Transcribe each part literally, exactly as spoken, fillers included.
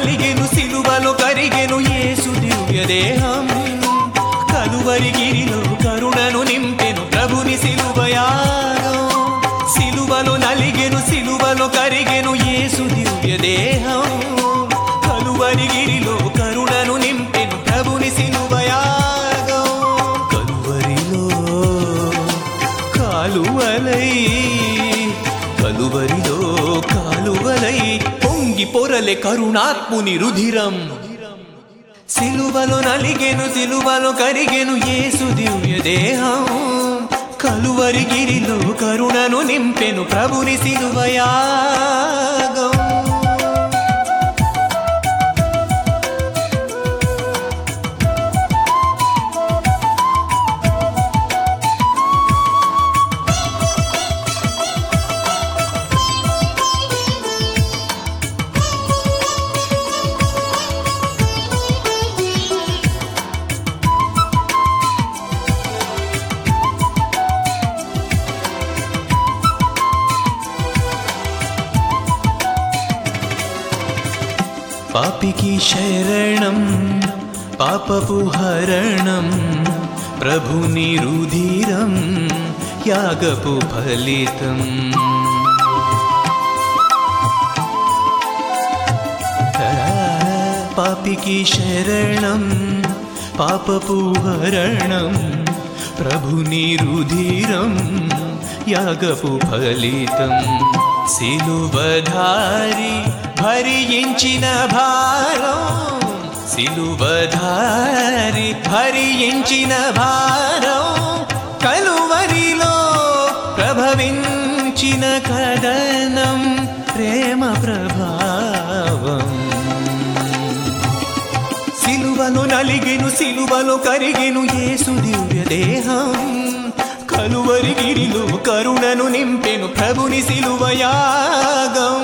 నలిగెను సిలువలో కరిగెను యేసు దివ్య దేహం కలువరి గిరిలో కరుణను నింపెను ప్రభుని సిలువ యాగం సిలువలో నలిగెను సిలువలో కరిగెను యేసు దివ్య దేహం కలువరి గిరిలో కరుణను నింపెను ప్రభుని సిలువ యాగం కలువరిలో కాలువలై కలువరిలో కాలువలై పొంగి పొరలే కరుణాత్ముని రుధిరం సిలువలో నలిగెను సిలువలో కరిగెను యేసు దివ్య దేహం కలువరి గిరిలో కరుణను నింపెను ప్రభుని సిలువ యాగం పాపికి శరణం పాపపు హరణం ప్రభుని రుధిరం యాగపు ఫలితం పాపికి శరణం పాపపు హరణం ప్రభుని రుధిరం యాగపు ఫలితం సిలువధారి భరించిన భారం సిలువధారి భరించిన భారం కలువరిలో ప్రభవించిన కదనం ప్రేమ ప్రభావం సిలువలో నలిగెను సిలువలో కరిగెను యేసు దివ్య దేహం కలువరి గిరిలో కరుణను నింపెను ప్రభుని సిలువ యాగం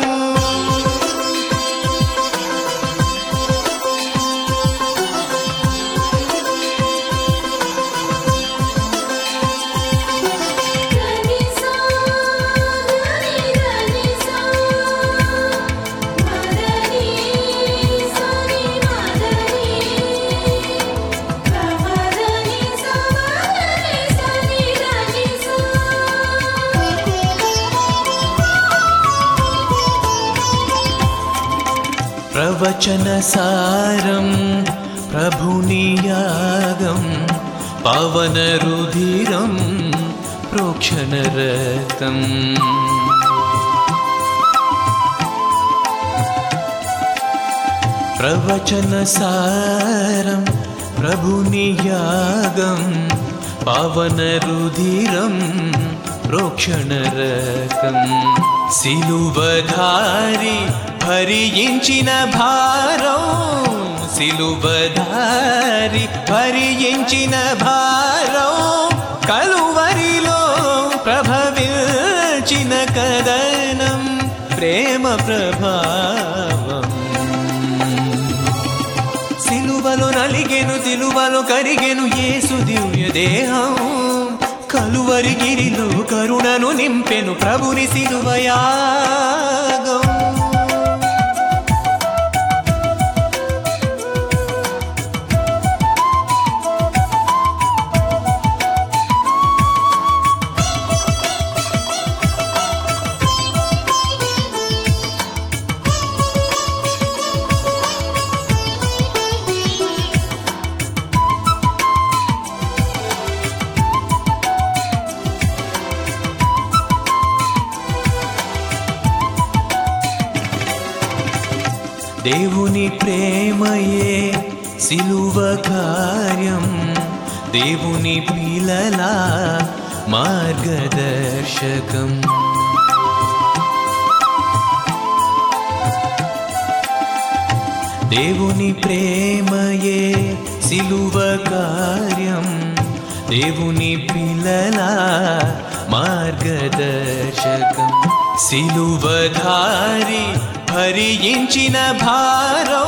ప్రవచన సారం ప్రభుని యాగం పవన రుధిరం ప్రోక్షణ రక్తం ప్రవచన సారం ప్రభుని యాగం పవన రుధిరం ప్రోక్షణ రక్తం సిలువధారి భరించిన భారం సిలువధారి భరించిన భారం కలువరిలో ప్రభవించిన కదనం ప్రేమ ప్రభావం సిలువలో నలిగెను సిలువలో కరిగెను యేసు దివ్య దేహం కలువరి గిరిలో కరుణను నింపెను ప్రభుని సిలువ యాగం దేవుని ప్రేమయే సిలువ కార్యం దేవుని పిల్లల మార్గదర్శకం దేవుని ప్రేమయే సిలువ కార్యం దేవుని పిల్లల మార్గదర్శకం సిలువధారి భరించిన భారం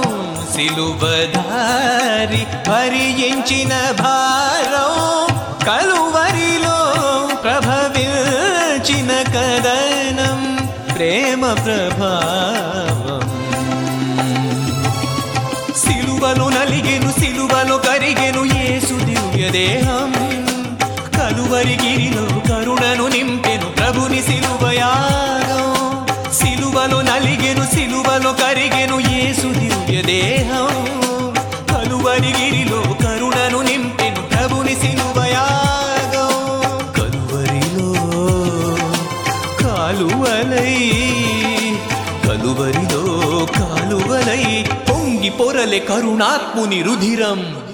సిలువధారి భరించిన భారం కలువరిలో ప్రభవించిన కదనం ప్రేమ ప్రభావం సిలువలో నలిగెను సిలువలో కరిగెను యేసు దివ్య దేహం కలువరి గిరిలో కరుణను నింపెను ప్రభుని సిలువయాగం సిలువలో నలిగెను సిలువలో కరిగెను యేసు దివ్య దేహం కలువరి గిరిలో కరుణను నింపెను ప్రభుని సిలువయాగం కలువరిలో కాలువలై కలువరిలో కాలువలై పొంగి పొరలే కరుణాత్ముని రుధిరం